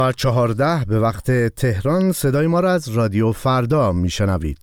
14 به وقت تهران صدای ما را از رادیو فردا میشنوید.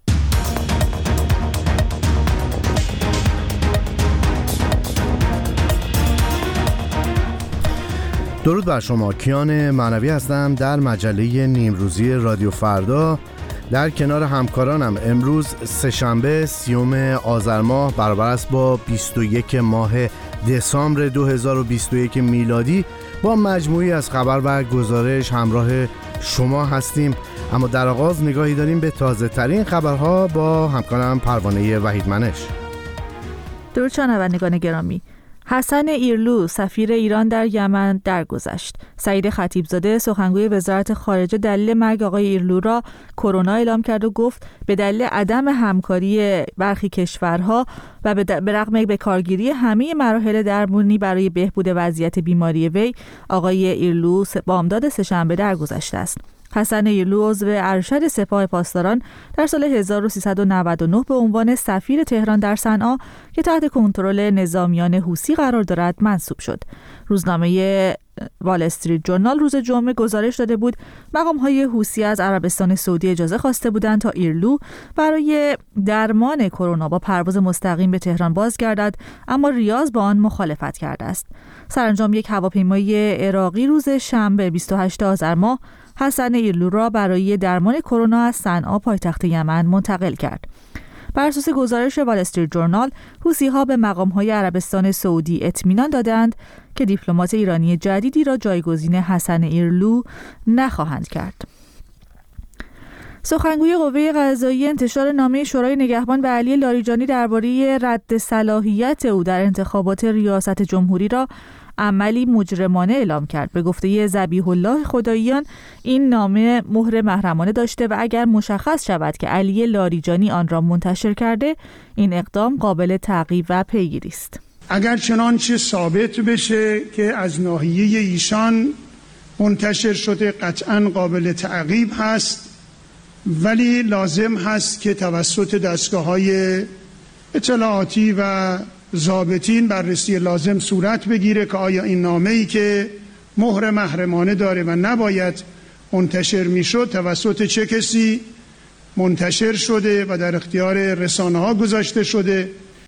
درود بر شما، کیان معنوی هستم در مجله نیمروزی رادیو فردا. در کنار همکارانم امروز سه‌شنبه 30 آذر ماه برابر است با 21 ماه دسامبر 2021 میلادی با مجموعی از خبر و گزارش همراه شما هستیم. اما در آغاز نگاهی داریم به تازه ترین خبرها با همکارم پروانه وحیدمنش. درود شنوندگان گرامی، حسن ایرلو سفیر ایران در یمن درگذشت. سعید خطیبزاده سخنگوی وزارت خارجه دلیل مرگ آقای ایرلو را کرونا اعلام کرد و گفت به دلیل عدم همکاری برخی کشورها و به رغم به کارگیری همه مراحل درمانی برای بهبود وضعیت بیماری وی، آقای ایرلو بامداد سه‌شنبه درگذشته است. حسن ایرلو عضو ارشد سپاه پاسداران در سال 1399 به عنوان سفیر تهران در صنعا که تحت کنترل نظامیان حوثی قرار دارد منصوب شد. روزنامه وال استریت جورنال روز جمعه گزارش داده بود مقام‌های حوثی از عربستان سعودی اجازه خواسته بودند تا ایرلو برای درمان کرونا با پرواز مستقیم به تهران بازگردد، اما ریاض با آن مخالفت کرده است. سرانجام یک هواپیمای عراقی روز شنبه 28 آذر ماه حسن ایرلو را برای درمان کرونا از صنعا پایتخت یمن منتقل کرد. بر اساس گزارش وال استریت جورنال، حوثی‌ها به مقام‌های عربستان سعودی اطمینان دادند که دیپلمات ایرانی جدیدی را جایگزین حسن ایرلو نخواهند کرد. سخنگوی قوه قضاییه انتشار نامه شورای نگهبان به علی لاریجانی درباره رد صلاحیت او در انتخابات ریاست جمهوری را عملی مجرمانه اعلام کرد. به گفته ذبیح الله خداییان این نامه مهر محرمانه داشته و اگر مشخص شود که علی لاریجانی آن را منتشر کرده، این اقدام قابل تعقیب و پیگیری است. اگر چنانچه ثابت بشه که از ناحیه ایشان منتشر شده، قطعاً قابل تعقیب هست، ولی لازم هست که توسط دستگاه‌های اطلاعاتی و ضابطین بررسی لازم صورت بگیره که آیا این نامه‌ای که مهر محرمانه داره و نباید منتشر میشد توسط چه کسی منتشر شده و در اختیار رسانه‌ها گذاشته شده.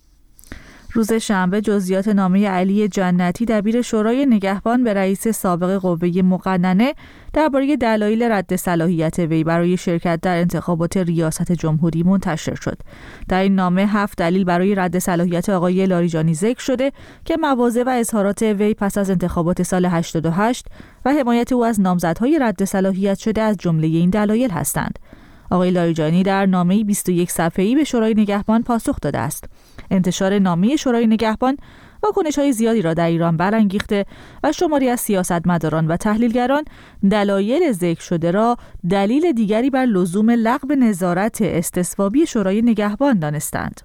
روز شنبه جزئیات نامه علی جنتی دبیر شورای نگهبان به رئیس سابق قوه مقننه درباره دلایل رد صلاحیت وی برای شرکت در انتخابات ریاست جمهوری منتشر شد. در این نامه 7 دلیل برای رد صلاحیت آقای لاریجانی ذکر شده که مواضع و اظهارات وی پس از انتخابات سال 88 و حمایت او از نامزدهای رد صلاحیت شده از جمله این دلایل هستند. آقای لاریجانی در نامه‌ای 21 صفحه‌ای به شورای نگهبان پاسخ داده است. انتشار نامه شورای نگهبان واکنش‌های زیادی را در ایران برانگیخته و شماری از سیاستمداران و تحلیلگران دلایل ذکر شده را دلیل دیگری بر لزوم لغو نظارت استصوابی شورای نگهبان دانستند.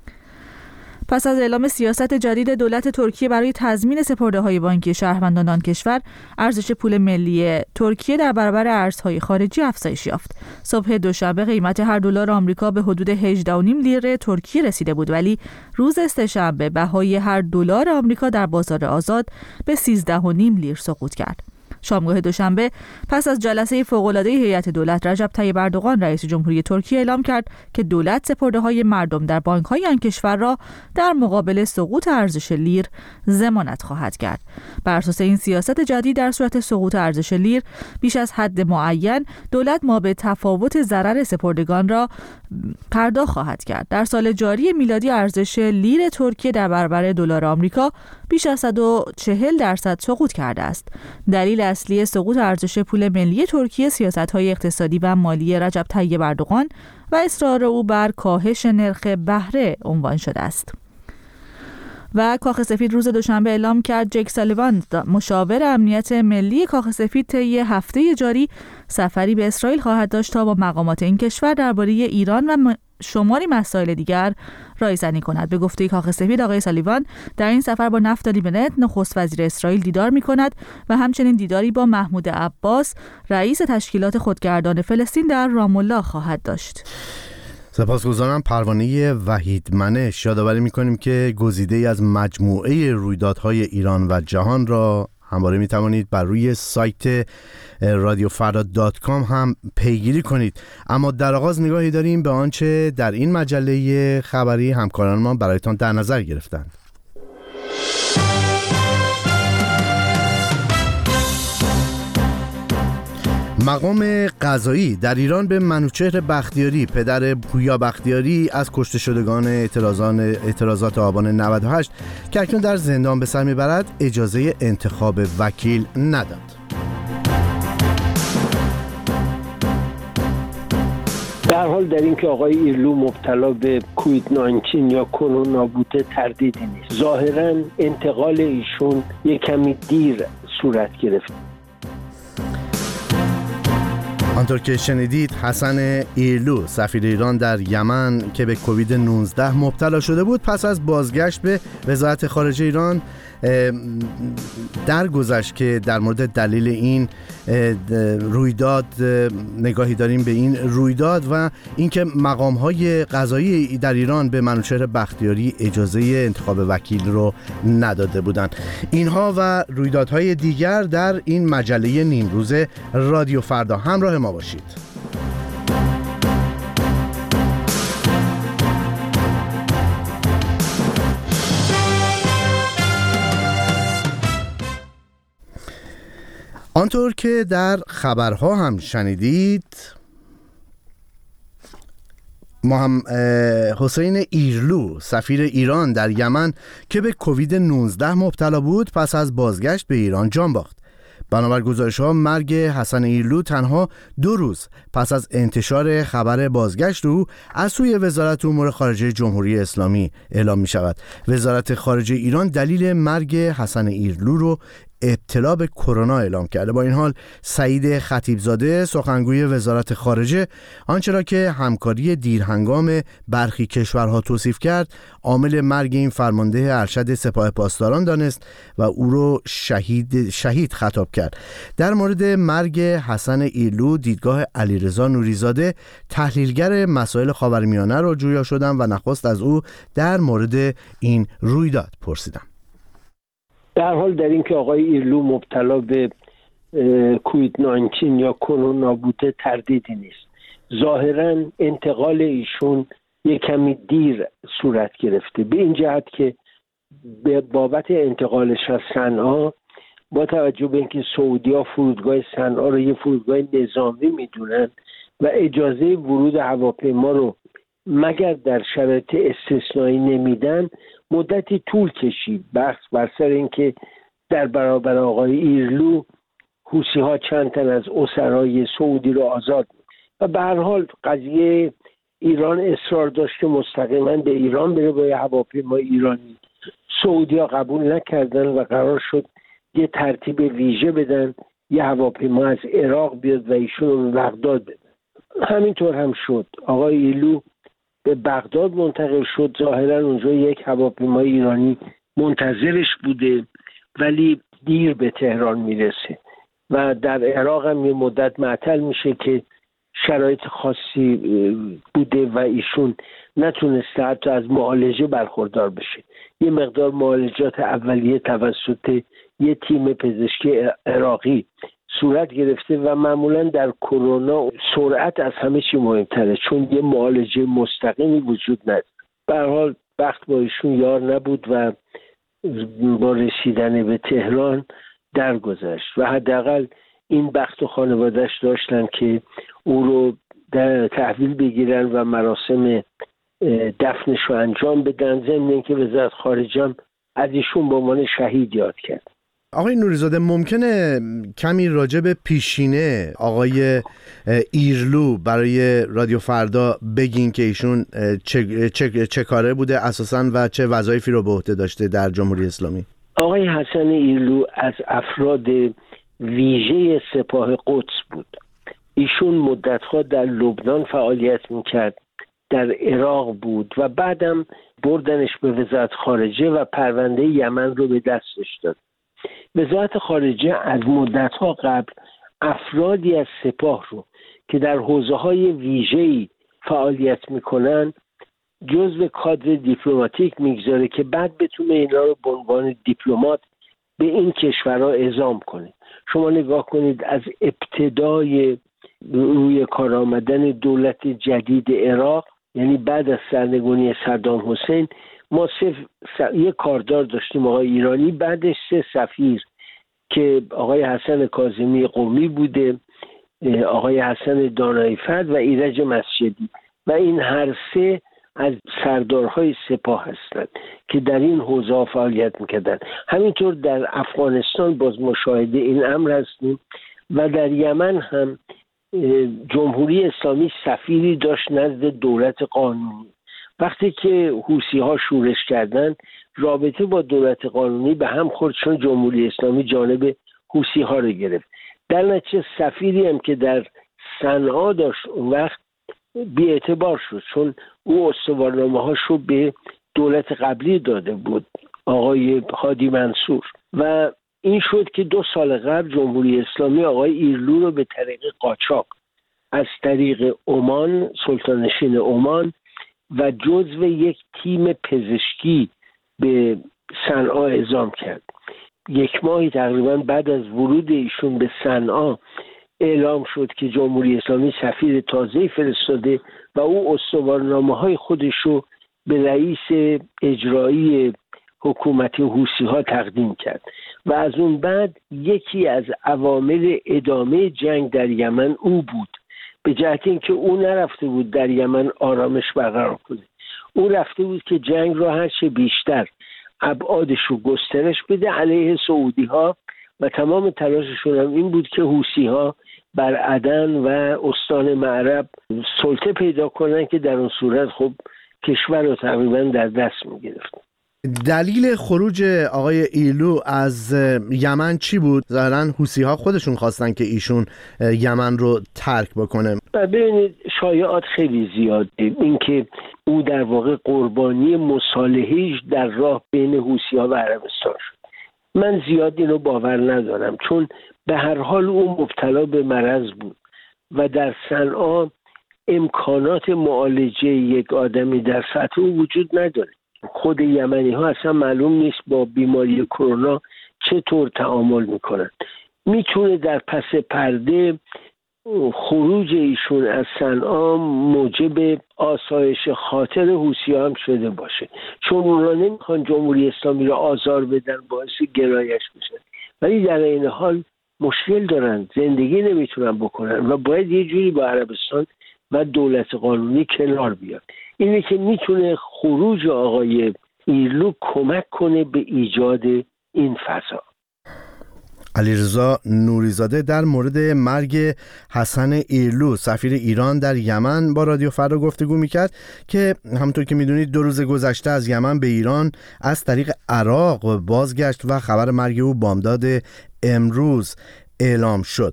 پس از اعلام سیاست جدید دولت ترکیه برای تضمین سپرده‌های بانکی شهروندان آن کشور، ارزش پول ملی ترکیه در برابر ارزهای خارجی افزایش یافت. صبح دوشنبه قیمت هر دلار آمریکا به حدود 18.5 لیره ترکیه رسیده بود، ولی روز سه‌شنبه بهای هر دلار آمریکا در بازار آزاد به 13.5 لیر سقوط کرد. شامگاه دوشنبه پس از جلسه فوق‌العاده هیئت دولت، رجب طیب اردوغان رئیس جمهوری ترکیه اعلام کرد که دولت سپرده‌های مردم در بانک‌های آن کشور را در مقابل سقوط ارزش لیر ضمانت خواهد کرد. بر اساس این سیاست جدید در صورت سقوط ارزش لیر بیش از حد معین، دولت مابع تفاوت ضرر سپردگان را پرداخت خواهد کرد. در سال جاری میلادی ارزش لیر ترکیه در برابر دلار آمریکا بیش از 140% سقوط کرده است. دلیل اصلی سقوط ارزش پول ملی ترکیه سیاست‌های اقتصادی و مالی رجب طیب اردوغان و اصرار او بر کاهش نرخ بهره عنوان شده است. و کاخ سفید روز دوشنبه اعلام کرد جک سالیوان، مشاور امنیت ملی کاخ سفید، طی هفته جاری سفری به اسرائیل خواهد داشت تا با مقامات این کشور درباره ایران و شماری مسائل دیگر رایزنی کند. به گفته کاخ سفید، آقای سالیوان در این سفر با نفتالی بنت، نخست وزیر اسرائیل، دیدار می‌کند و همچنین دیداری با محمود عباس، رئیس تشکیلات خودگردان فلسطین در رام الله خواهد داشت. سپاسگزارم پروانه وحیدمنش. یادآوری می‌کنیم که گزیده‌ای از مجموعه رویدادهای ایران و جهان را همواره می توانید بر روی سایت radiofarda.com هم پیگیری کنید. اما در آغاز نگاهی داریم به آنچه در این مجله خبری همکاران ما برایتان در نظر گرفتند. مقام قضایی در ایران به منوچهر بختیاری پدر پویا بختیاری از کشته شدگان اعتراضات آبان 98 که اکنون در زندان به سر میبرد اجازه انتخاب وکیل نداد. در حال در این که آقای ایرلو مبتلا به کووید 19 یا کرونا بوده تردیدی نیست. ظاهراً انتقال ایشون یک کمی دیر صورت گرفت. آنطور که شنیدید حسن ایرلو سفیر ایران در یمن که به کووید 19 مبتلا شده بود پس از بازگشت به وزارت خارجه ایران درگذشت که در مورد دلیل این رویداد نگاهی داریم به این رویداد و اینکه مقام‌های قضایی در ایران به منوچهر بختیاری اجازه انتخاب وکیل رو نداده بودند. اینها و رویدادهای دیگر در این مجله نیمروز رادیو فردا. همراه ما باشید. آنطور که در خبرها هم شنیدید حسین ایرلو سفیر ایران در یمن که به کووید 19 مبتلا بود پس از بازگشت به ایران جان باخت. بنابر گزارش‌ها مرگ حسن ایرلو تنها 2 روز پس از انتشار خبر بازگشت او از سوی وزارت امور خارجه جمهوری اسلامی اعلام می شود. وزارت خارجه ایران دلیل مرگ حسن ایرلو رو ابتلا به کرونا اعلام کرده. با این حال سعید خطیبزاده سخنگوی وزارت خارجه آنچه را که همکاری دیرهنگام برخی کشورها توصیف کرد عامل مرگ این فرمانده ارشد سپاه پاسداران دانست و او را شهید خطاب کرد. در مورد مرگ حسن ایرلو دیدگاه علیرضا نوریزاده تحلیلگر مسائل خاورمیانه را جویا شدم و نخست از او در مورد این رویداد پرسیدم. در حال در این که آقای ایرلو مبتلا به کووید 19 یا کرونا بوده تردیدی نیست. ظاهراً انتقال ایشون یک کمی دیر صورت گرفته، به این جهت که به بابت انتقالش از صنعا با توجه به اینکه سعودی‌ها فرودگاه صنعا رو یه فرودگاه نظامی میدونن و اجازه ورود هواپیما رو مگر در شرایط استثنایی نمیدن، مدتی طول کشید بحث بر سر اینکه در برابر آقای ایرلو حوثی‌ها چند تن از اسرای سعودی رو آزاد و به هر حال قضیه ایران اصرار داشت که مستقیما به ایران بره با هواپیمای ایرانی. سعودی‌ها قبول نکردن و قرار شد یه ترتیب ویژه بدن، یه هواپیما از عراق بیاد و ایشون رو به بغداد بدن. همینطور هم شد. آقای ایرلو به بغداد منتقل شد. ظاهرا اونجا یک هواپیمای ایرانی منتظرش بوده ولی دیر به تهران میرسه و در عراق هم یه مدت معطل میشه که شرایط خاصی بوده و ایشون نتونسته حتی از معالجه برخوردار بشه. یه مقدار معالجات اولیه توسط یه تیم پزشکی عراقی صورت گرفته و معمولا در کرونا سرعت از همه چی مهمتره چون یه معالجه مستقیمی وجود نداره. به هر حال بخت با ایشون یار نبود و با رسیدن به تهران درگذشت و حداقل این بخت و خانواده‌اش داشتن که او رو تحویل بگیرن و مراسم دفنش رو انجام بدن، ضمن اینکه وزارت خارجه هم از ایشون به عنوان شهید یاد کرد. آقای نوریزاده ممکنه کمی راجع به پیشینه آقای ایرلو برای رادیو فردا بگین که ایشون چه کاره بوده اساساً و چه وظایفی رو به عهده داشته در جمهوری اسلامی؟ آقای حسن ایرلو از افراد ویژه سپاه قدس بود. ایشون مدت‌ها در لبنان فعالیت می‌کرد، در عراق بود و بعدم بردنش به وزارت خارجه و پرونده یمن رو به دستش داد. وزارت خارجه از مدت‌ها قبل افرادی از سپاه رو که در حوزه‌های ویژه‌ای فعالیت می‌کنن جزو کادر دیپلماتیک میگذاره که بعد بتونه اینا رو به عنوان دیپلمات به این کشورها اعزام کنه. شما نگاه کنید از ابتدای روی کار آمدن دولت جدید عراق، یعنی بعد از سرنگونی صدام حسین، ما یک کاردار داشتیم آقای ایرانی، بعدش 3 سفیر که آقای حسن کاظمی قمی بوده، آقای حسن دانایفرد و ایرج مسجدی، و این هر 3 از سردارهای سپاه هستند که در این حوزه فعالیت میکردن. همینطور در افغانستان باز مشاهده این امر هستیم و در یمن هم جمهوری اسلامی سفیری داشت نزد دولت قانونی. وقتی که حوثی‌ها شورش کردن، رابطه با دولت قانونی به هم خورد، چون جمهوری اسلامی جانب حوثی‌ها رو گرفت. در نتیجه سفیری هم که در صنعا داشت اون وقت بی‌اعتبار شد، چون او استوارنامه‌هاش رو به دولت قبلی داده بود، آقای هادی منصور، و این شد که 2 سال قبل جمهوری اسلامی آقای ایرلو رو به طریق قاچاق از طریق عمان، سلطانشین عمان، و جزو یک تیم پزشکی به صنعا اعزام کرد. 1 ماهی تقریبا بعد از ورود ایشون به صنعا اعلام شد که جمهوری اسلامی سفیر تازه‌ای فرستاده و او استوارنامه‌های خودش رو به رئیس اجرایی حکومت حوثی‌ها تقدیم کرد و از اون بعد یکی از عوامل ادامه جنگ در یمن او بود، به جهت اینکه او نرفته بود در یمن آرامش برقرار کنه، او رفته بود که جنگ را هر چه بیشتر ابعادش رو گسترش بده علیه سعودی‌ها و تمام تلاششون هم این بود که حوثی‌ها بر عدن و استان معرب سلطه پیدا کنن که در اون صورت خب کشور رو تقریبا در دست می‌گرفتن. دلیل خروج آقای ایرلو از یمن چی بود؟ ظاهراً حوثی‌ها خودشون خواستن که ایشون یمن رو ترک بکنه. ببینید شایعات خیلی زیاده، اینکه او در واقع قربانی مصالحه‌اش در راه بین حوثی‌ها و عربستان شد. من زیاد اینو باور ندارم، چون به هر حال او مبتلا به مرض بود و در صنعا امکانات معالجه یک آدمی در سطح او وجود نداره. خود یمنی ها اصلا معلوم نیست با بیماری کرونا چطور تعامل میکنن. میتونه در پس پرده خروج ایشون از صنعا موجب آسایش خاطر حوثی‌ها هم شده باشه، چون اونا نمیخوان جمهوری اسلامی را آزار بدن، باعث گرایش بشن، ولی در این حال مشکل دارن، زندگی نمیتونن بکنن و باید یه جوری با عربستان و دولت قانونی کنار بیاد. اینه که میتونه خروج آقای ایرلو کمک کنه به ایجاد این فضا. علیرضا نوریزاده در مورد مرگ حسن ایرلو سفیر ایران در یمن با رادیو فردا گفتگو میکرد که همونطور که میدونید 2 روز گذشته از یمن به ایران از طریق عراق بازگشت و خبر مرگ او بامداد امروز اعلام شد.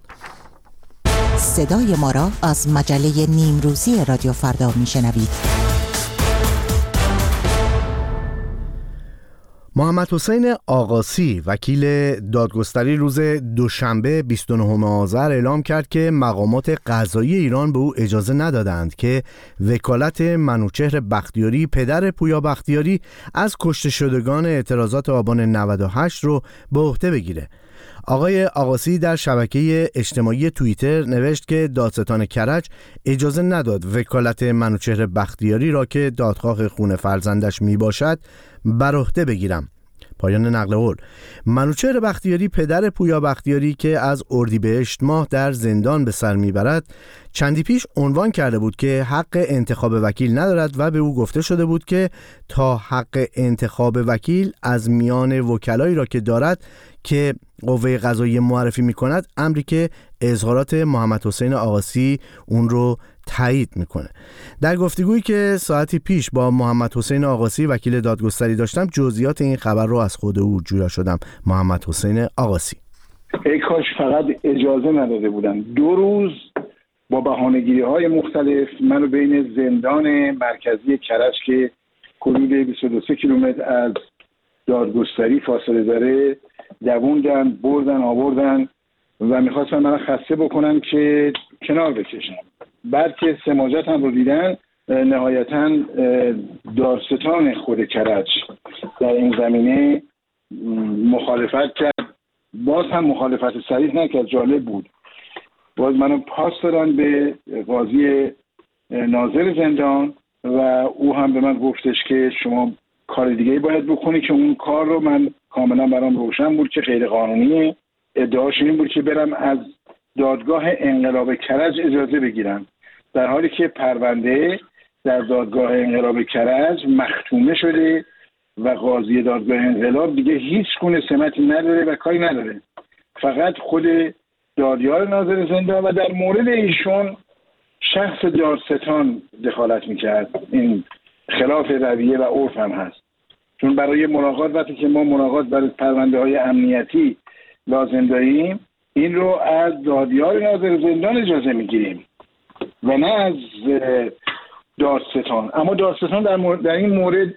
صدای ما را از مجله نیمروزی رادیو فردا میشنوید. محمد حسین آقاسی وکیل دادگستری روز دوشنبه 29 آذر اعلام کرد که مقامات قضایی ایران به او اجازه ندادند که وکالت منوچهر بختیاری پدر پویا بختیاری از کشته شدگان اعتراضات آبان 98 رو به عهده بگیره. آقای آقاسی در شبکه اجتماعی توییتر نوشت که دادستان کرج اجازه نداد وکالت منوچهر بختیاری را که دادخواه خون فرزندش می باشد بر عهده بگیرم. پایان نقل قول. منوچهر بختیاری پدر پویا بختیاری که از اردیبهشت ماه در زندان به سر میبرد چندی پیش عنوان کرده بود که حق انتخاب وکیل ندارد و به او گفته شده بود که تا حق انتخاب وکیل از میان وکلایی را که دارد که قوه قضاییه معرفی میکند، امری که اظهارات محمد حسین آقاسی اون رو تایید میکنه. در گفتگویی که ساعتی پیش با محمد حسین آقاسی وکیل دادگستری داشتم جزئیات این خبر رو از خود او جویا شدم. محمد حسین آقاسی: ای کاش فقط اجازه نداده بودن. 2 روز با بهانه‌گیری‌های مختلف منو بین زندان مرکزی کرج که حدود 22 کیلومتر از دادگستری فاصله داره دووندن، بردن آوردن و میخواستن من خسته بکنن که کنار بکشن. بعد که سماجت هم رو دیدن، نهایتاً دادستان خود کرج در این زمینه مخالفت کرد باز هم مخالفت صریح نکرد. جالب بود، باز منو پاس دادن به قاضی ناظر زندان و او هم به من گفتش که شما کار دیگه باید بکنی، که اون کار رو من کاملا برام روشن بود که غیر قانونیه. ادعاش این بود که برم از دادگاه انقلاب کرج اجازه بگیرم، در حالی که پرونده در دادگاه انقلاب کرج مختومه شده و قاضی دادگاه انقلاب دیگه هیچ گونه سمتی نداره و کاری نداره، فقط خود دادیار ناظر زندان و در مورد ایشون شخص دادستان دخالت میکرد. این خلاف رویه و عرف هم هست، چون برای ملاقات وقتی که ما ملاقات برای پرونده های امنیتی لازم داریم این رو از دادیار ناظر زندان اجازه میگیریم و نه از دادستان. اما دادستان در این مورد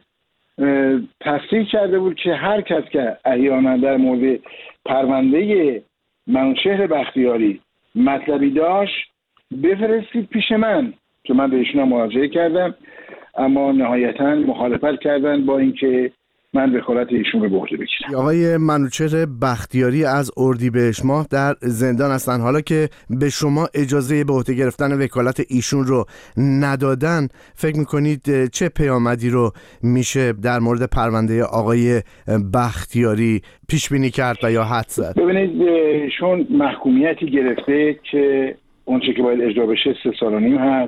تصریح کرده بود که هر کس که احیانا در مورد پرونده منوچهر بختیاری مطلبی داشت بفرستید پیش من، که من به ایشون مراجعه کردم، اما نهایتا مخالفت کردن با اینکه من وکالت ایشون رو به عهده بگیرم. آقای منوچهر بختیاری از اردیبهشت ماه در زندان هستن. حالا که به شما اجازه به عهده گرفتن وکالت ایشون رو ندادن، فکر میکنید چه پیامدی رو میشه در مورد پرونده آقای بختیاری پیش بینی کرد و یا حدس زد؟ ببینید، ایشون محکومیتی گرفته که اونچه که باید اجرا بشه 3.5 سال هست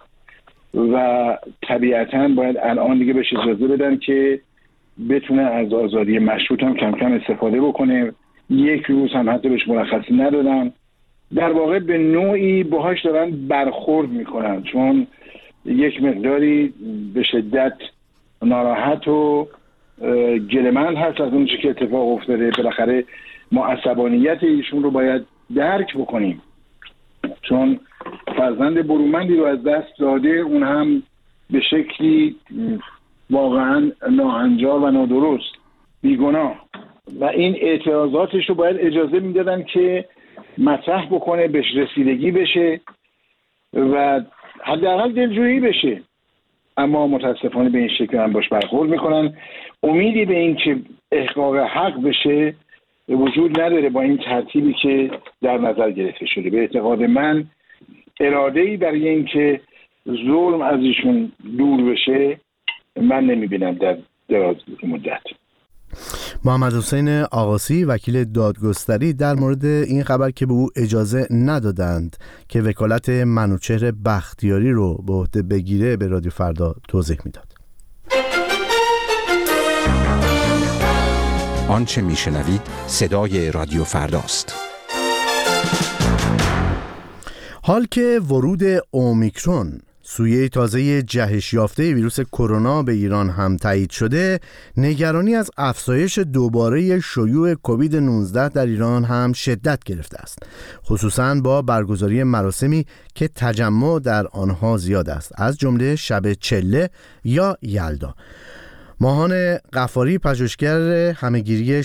و طبیعتاً باید الان دیگه بهش اجازه بدن که بتونه از آزادی مشروط هم کم کم استفاده بکنه. 1 روز هم حتی بهش مرخصی ندادن. در واقع به نوعی باهاش دارن برخورد میکنن، چون یک مقداری به شدت ناراحت و گله‌مند هست از اون چیزی که اتفاق افتاده. بالاخره ما عصبانیت ایشون رو باید درک بکنیم، چون فرزند برومندی رو از دست داده، اون هم به شکلی واقعا ناهنجار و نادرست، بیگناه، و این اعتراضاتش رو باید اجازه میدادن که مطرح بکنه، بهش رسیدگی بشه و حداقل دلجویی بشه. اما متاسفانه به این شکل هم باش برخورد میکنن. امیدی به این که احقاق حق بشه وجود نداره با این ترتیبی که در نظر گرفته شده. به اعتقاد من اراده‌ای برای این که ظلم از ایشون دور بشه من نمیبینم در دراز مدت. محمد حسین آقاسی، وکیل دادگستری، در مورد این خبر که به او اجازه ندادند که وکالت منوچهر بختیاری رو به عهده بگیره به رادیو فردا توضیح میداد. آنچه میشنوید صدای رادیو فرداست. حال که ورود اومیکرون، سویه تازه جهش یافته ویروس کرونا، به ایران هم تایید شده، نگرانی از افزایش دوباره شیوع کووید 19 در ایران هم شدت گرفته است، خصوصاً با برگزاری مراسمی که تجمع در آنها زیاد است، از جمله شب چله یا یلدا. ماهان غفاری، پژوهشگر همهگیری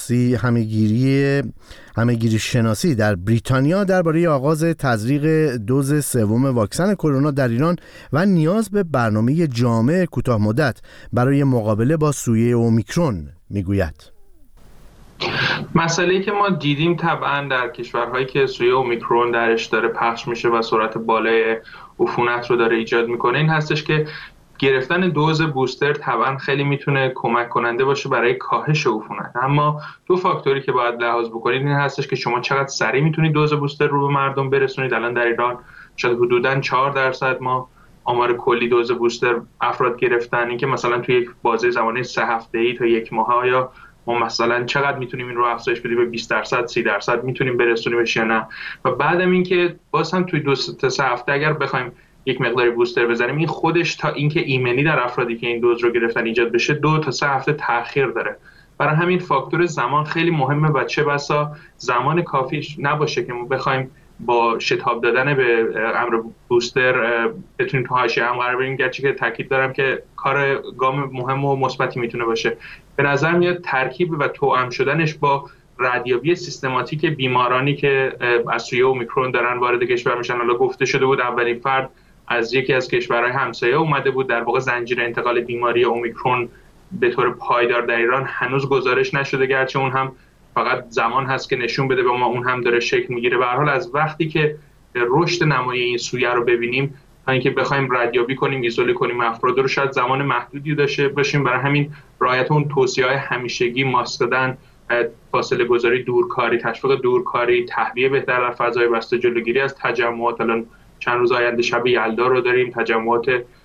شناسی در بریتانیا، درباره آغاز تزریق دوز سوم واکسن کرونا در ایران و نیاز به برنامه جامع کوتاه مدت برای مقابله با سویه اومیکرون میگوید. مسئله‌ای که ما دیدیم طبعا در کشورهایی که سویه اومیکرون درش داره پخش میشه و سرعت بالای عفونت رو داره ایجاد میکنه این هستش که گرفتن دوز بوستر طبعا خیلی میتونه کمک کننده باشه برای کاهش عفونت. اما 2 فاکتوری که باید لحاظ بکنید این هستش که شما چقدر سریع میتونید دوز بوستر رو به مردم برسونید. الان در ایران شاید حدوداً 4% ما آمار کلی دوز بوستر افراد گرفتن. این که مثلا توی یک بازه زمانی 3 هفته‌ای تا 1 ماه یا ما مثلا چقدر میتونیم این رو افزایش بدیم به 20%، 30% میتونیم برسونیمش یا نه. و بعدم این که باز هم توی 2 تا 3 هفته اگر بخوایم یک مقداری بوستر بزنیم، این خودش تا اینکه ایمنی در افرادی که این دوز رو گرفتن ایجاد بشه 2 تا 3 هفته تأخیر داره. برای همین فاکتور زمان خیلی مهمه و چه بسا زمان کافی نباشه که ما بخوایم با شتاب دادن به امر بوستر بتونیم تو حاشیه هم قرار بدیم، گرچه که تاکید دارم که کار گام مهم و مثبتی میتونه باشه. به نظر میاد ترکیب و توأم شدنش با ردیابی سیستماتیک بیمارانی که از سویه اومیکرون دارن وارد کشور میشن. حالا گفته شده بود اولین فرد از یکی از کشورهای همسایه اومده بود. در واقع زنجیره انتقال بیماری اومیکرون به طور پایدار در ایران هنوز گزارش نشده، گرچه اون هم فقط زمان هست که نشون بده به ما اون هم داره شکل میگیره. به هر حال از وقتی که رشد نمایی این سویه رو ببینیم تا اینکه بخوایم ردیابی کنیم، ایزوله کنیم افراد رو، شاید زمان محدودی داشته باشیم. برای همین رعایت اون توصیه‌های همیشگی، ماسک زدن، فاصله گذاری، دورکاری، تشویق دورکاری، تهویه بهتر در فضای بسته، جلوگیری از تجمعات. الان چند روز آینده شب یلدا رو داریم، تجمعات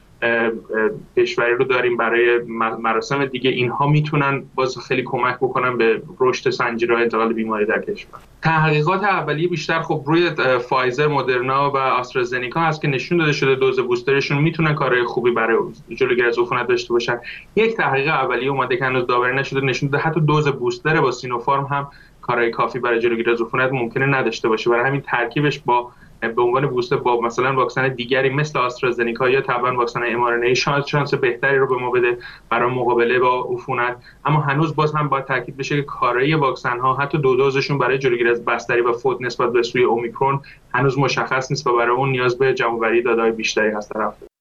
کشوری رو داریم برای مراسم دیگه. اینها میتونن باز خیلی کمک بکنن به رشد سنجیرهای انتقال بیماری در کشور. تحقیقات اولیه بیشتر خب روی فایزر، مدرنا و آسترازنیکا هست که نشون داده شده دوز بوسترشون میتونن کارهای خوبی برای جلوگیری از عفونت داشته باشن. یک تحقیق اولیه اومده که هنوز داوری نشده، نشون داده حتی دوز بوستر با سینوفارم هم کارهای کافی برای جلوگیری از عفونت ممکنه نداشته باشه. برای همین ترکیبش با به عنوان بوستر با مثلا واکسن دیگری مثل آسترازنیکا یا طبعا واکسن mRNA شانس بهتری رو به ما بده برای مقابله با عفونت. اما هنوز باز هم باید تاکید بشه که کارایی واکسن ها حتی دو دوزشون برای جلوگیری از بستری و فوت نسبت به سوی اومیکرون هنوز مشخص نیست و برای اون نیاز به جمع‌آوری داده‌های بیشتری هست.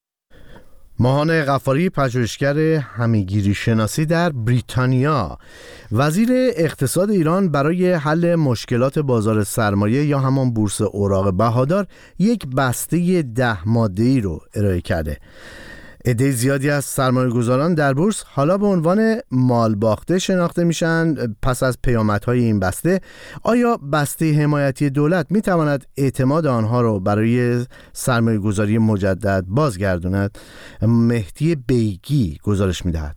ماهان غفاری، پژوهشگر همه‌گیری شناسی در بریتانیا. وزیر اقتصاد ایران برای حل مشکلات بازار سرمایه یا همان بورس اوراق بهادار یک بسته 10 ماده‌ای رو ارائه کرده. عده زیادی از سرمایه‌گذاران در بورس حالا به عنوان مال باخته شناخته میشن پس از پیامدهای این بسته. آیا بسته حمایتی دولت میتواند اعتماد آنها رو برای سرمایه‌گذاری مجدد بازگرداند؟ مهدی بیگی گزارش میدهد.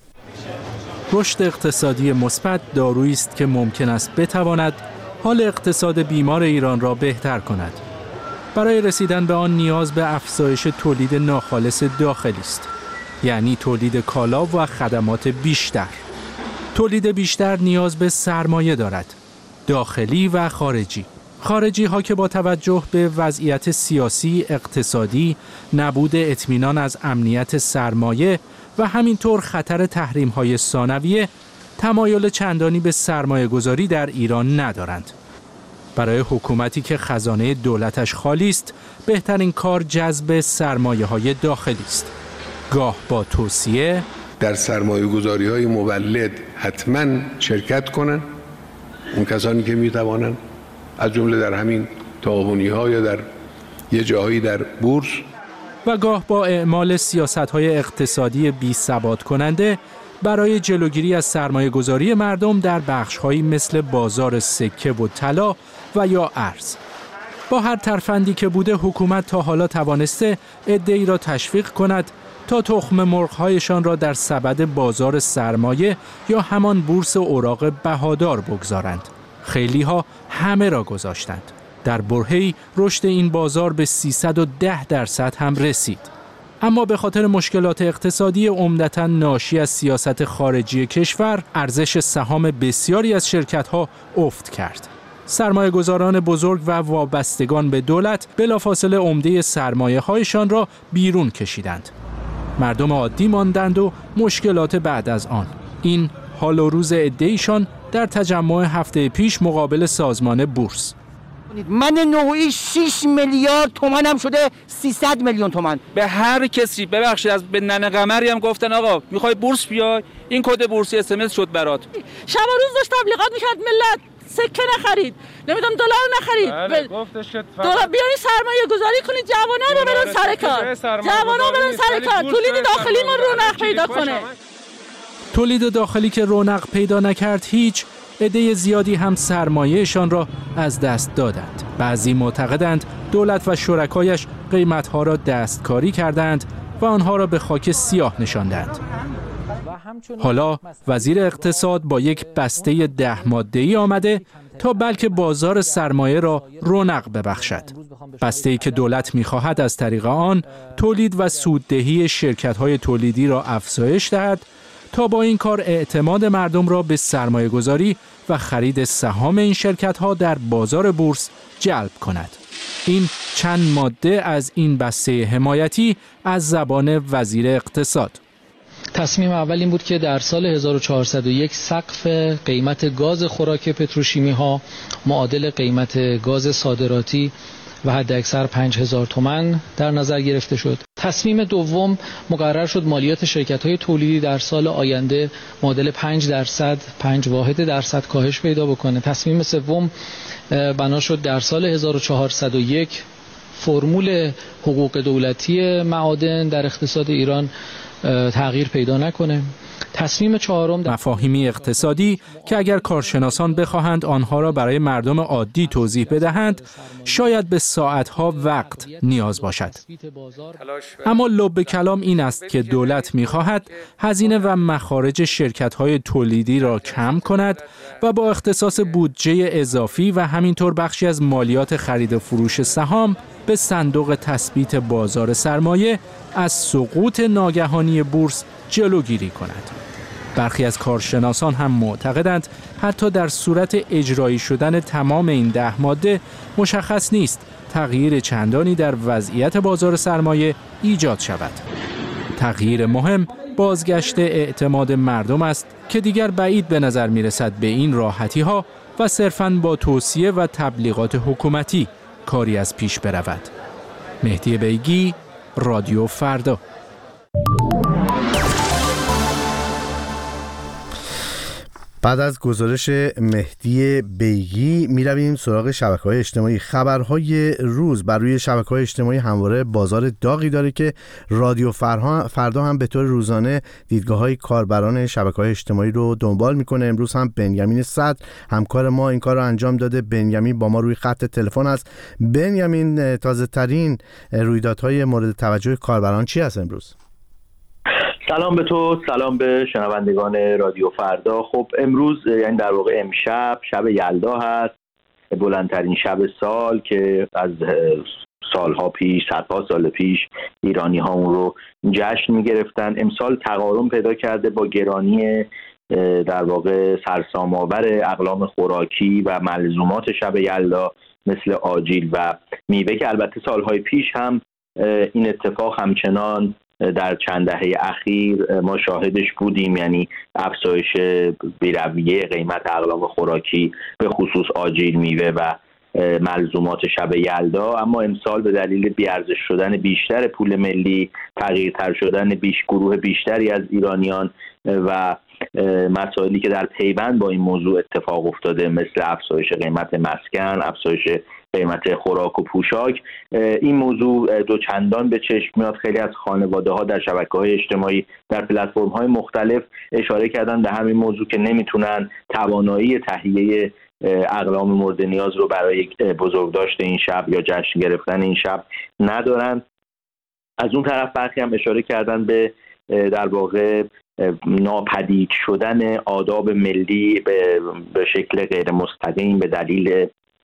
رشد اقتصادی مثبت دارویی است که ممکن است بتواند حال اقتصاد بیمار ایران را بهتر کند. برای رسیدن به آن نیاز به افزایش تولید ناخالص داخلی است، یعنی تولید کالا و خدمات بیشتر. تولید بیشتر نیاز به سرمایه دارد، داخلی و خارجی. خارجی ها که با توجه به وضعیت سیاسی، اقتصادی، نبود اطمینان از امنیت سرمایه و همینطور خطر تحریم های ثانویه تمایل چندانی به سرمایه گذاری در ایران ندارند. برای حکومتی که خزانه دولتش خالی است، بهترین کار جذب سرمایه‌های داخلی است. گاه با توصیه در سرمایه‌گذاری‌های مولد حتما شرکت کنند، اون کسانی که می‌توانند، از جمله در همین تعاونی‌ها یا در یه جاهایی در بورس، و گاه با اعمال سیاست‌های اقتصادی بی‌ثبات کننده برای جلوگیری از سرمایه‌گذاری مردم در بخش‌هایی مثل بازار سکه و طلا و یا ارز. با هر ترفندی که بوده، حکومت تا حالا توانسته عده‌ای را تشویق کند تا تخم مرغ‌هایشان را در سبد بازار سرمایه یا همان بورس اوراق بهادار بگذارند. خیلی‌ها همه را گذاشتند. در برهه‌ای رشد این بازار به 310% هم رسید. اما به خاطر مشکلات اقتصادی عمدتاً ناشی از سیاست خارجی کشور، ارزش سهام بسیاری از شرکت‌ها افت کرد. سرمایه‌گذاران بزرگ و وابستگان به دولت بلافاصله عمده سرمایه‌هایشان را بیرون کشیدند. مردم عادی ماندند و مشکلات بعد از آن. این حال و روز عده‌ایشان در تجمع هفته پیش مقابل سازمان بورس. من نوعی 6 میلیارد تومان هم شده 300 میلیون تومان. به هر کسی ببخشید، از به ننه قمری هم گفتن آقا میخوای بورس بیای، این کد بورسی اس شد برات. شب و روز داشت تبلیغات میکرد ملت سکه نخرید، نمیدونم دلار نخرید، بله گفتش که دلار بیاین سرمایه گذاری کنید، جوانا رو برن سر کار، جوانا برن سر کار، تولید داخلی ما رونق پیدا کنه. تولید داخلی که رونق پیدا نکرد، هیچ عده زیادی هم سرمایه‌شان را از دست دادند. بعضی معتقدند دولت و شرکایش قیمت‌ها را دستکاری کردند و آنها را به خاک سیاه نشاندند. حالا وزیر اقتصاد با یک بسته 10 ماده‌ای آمده تا بلکه بازار سرمایه را رونق ببخشد. بسته‌ای که دولت می‌خواهد از طریق آن تولید و سوددهی شرکت‌های تولیدی را افزایش دهد تا با این کار اعتماد مردم را به سرمایه‌گذاری و خرید سهام این شرکت‌ها در بازار بورس جلب کند. این چند ماده از این بسته حمایتی از زبان وزیر اقتصاد. تصمیم اول این بود که در سال 1401 سقف قیمت گاز خوراک پتروشیمی ها معادل قیمت گاز صادراتی و حداکثر 5000 تومان در نظر گرفته شد. تصمیم دوم مقرر شد مالیات شرکت‌های تولیدی در سال آینده معادل 5%، 5% کاهش پیدا بکنه. تصمیم سوم بنا شد در سال 1401 فرمول حقوق دولتی معادن در اقتصاد ایران تغییر پیدا نکنه. تصمیم چهارم مفاهیمی اقتصادی که اگر کارشناسان بخواهند آنها را برای مردم عادی توضیح بدهند شاید به ساعتها وقت نیاز باشد. اما لب کلام این است که دولت می‌خواهد هزینه و مخارج شرکت‌های تولیدی را کم کند و با اختصاص بودجه اضافی و همینطور بخشی از مالیات خرید و فروش سهام به صندوق تثبیت بازار سرمایه از سقوط ناگهانی بورس جلوگیری کند. برخی از کارشناسان هم معتقدند حتی در صورت اجرایی شدن تمام این 10 ماده مشخص نیست تغییر چندانی در وضعیت بازار سرمایه ایجاد شود. تغییر مهم بازگشت اعتماد مردم است که دیگر بعید به نظر می رسد به این راحتی ها و صرفاً با توصیه و تبلیغات حکومتی کاری از پیش برود. مهدی بیگی، رادیو فردا. بعد از گزارش مهدی بیگی میرویم سراغ شبکه‌های اجتماعی. خبرهای روز بر روی شبکه‌های اجتماعی همواره بازار داغی داره که رادیو فردا هم به طور روزانه دیدگاه‌های کاربران شبکه‌های اجتماعی رو دنبال میکنه. امروز هم بنیامین صدر همکار ما این کار رو انجام داده. بنیامین با ما روی خط تلفن است. بنیامین، تازه ترین رویدادهای مورد توجه کاربران چی است امروز؟ سلام به تو، سلام به شنوندگان رادیو فردا. خب امروز یعنی در واقع امشب شب یلدا هست، بلندترین شب سال که از سالها پیش، صدها سال پیش ایرانی ها اون رو جشن می گرفتن. امسال تقارن پیدا کرده با گرانی در واقع سرسام‌آور اقلام خوراکی و ملزومات شب یلدا مثل آجیل و میوه که البته سالهای پیش هم این اتفاق همچنان در چند دهه اخیر ما شاهدش بودیم، یعنی افزایش بی‌رویه قیمت اقلام خوراکی به خصوص آجیل، میوه و ملزومات شب یلدا. اما امسال به دلیل بی‌ارزش شدن بیشتر پول ملی، تغییرتر شدن گروه بیشتری از ایرانیان و مسائلی که در پیوند با این موضوع اتفاق افتاده مثل افزایش قیمت مسکن، افزایش قیمت خوراک و پوشاک، این موضوع دوچندان به چشم میاد. خیلی از خانواده‌ها در شبکه‌های اجتماعی در پلتفرم‌های مختلف اشاره کردن به همین موضوع که نمیتونن توانایی تهیه اقلام مورد نیاز رو برای بزرگداشت این شب یا جشن گرفتن این شب ندارن. از اون طرف برخی هم اشاره کردن به در واقع ناپدید شدن آداب ملی به شکل غیر مستقیم به دلیل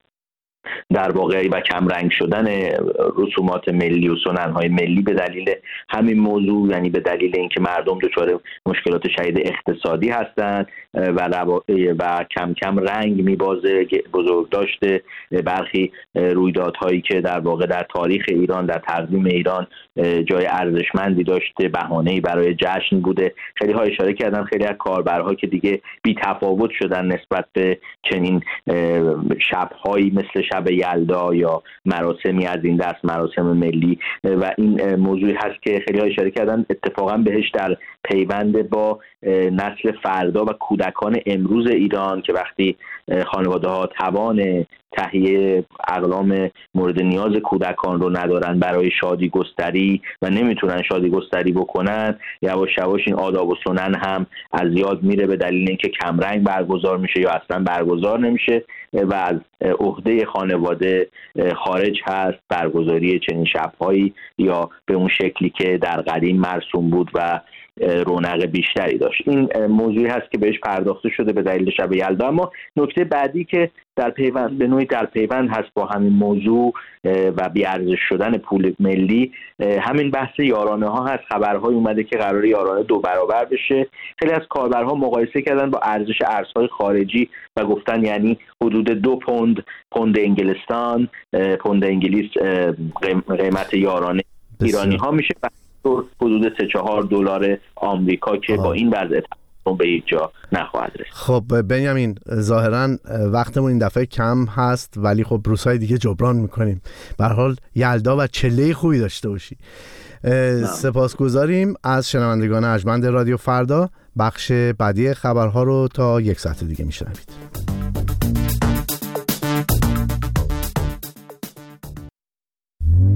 در واقع و کمرنگ شدن رسومات ملی و سنن‌های ملی به دلیل همین موضوع، یعنی به دلیل اینکه مردم دچار مشکلات شدید اقتصادی هستند و کم کم رنگ میبازه بزرگداشت برخی رویدادهایی که در واقع در تاریخ ایران، در تقویم ایران جای ارزشمندی داشته، بهانه‌ای برای جشن بوده. خیلی ها اشاره کردن خیلی از کاربرها که دیگه بی‌تفاوت شدن نسبت به چنین شب‌هایی مثل شب یلدا یا مراسمی از این دست، مراسم ملی، و این موضوعی هست که خیلی ها اشاره کردن اتفاقا بهش در پیوند با نسل فردا و کودکان امروز ایران که وقتی خانواده ها توان تهیه اقلام مورد نیاز کودکان رو ندارن برای شادی گستری و نمیتونن شادی گستری بکنن، یواش یواش این آداب و سنن هم از یاد میره به دلیل اینکه کمرنگ برگزار میشه یا اصلا برگزار نمیشه و از عهده خانواده خارج هست برگزاری چنین شب‌هایی یا به اون شکلی که در قدیم مرسوم بود و رونق بیشتری داشت. این موضوعی هست که بهش پرداخته شده به دلیل شب یلدا. اما نکته بعدی که در پیوند به نوعی در پیوند هست با همین موضوع و بی‌ارزش شدن پول ملی، همین بحث یارانه ها هست. خبرهای اومده که قراره یارانه 2 برابر بشه. خیلی از کاربرها مقایسه کردن با ارزش ارزهای خارجی و گفتن یعنی حدود 2 پوند انگلستان، پوند انگلیس قیمت یارانه ایرانی ها میشه، حدود 3-4 دلار آمریکا که با این وضع به هیچ جا نخواهد رسید. خب بنیامین، ظاهرا وقتمون این دفعه کم هست ولی خب روزهای دیگه جبران میکنیم. به هر حال یلدا و چله خوبی داشته باشی. سپاسگزاریم از شنوندگان ارجمند رادیو فردا. بخش بعدی خبرها رو تا 1 ساعت دیگه میشنوید.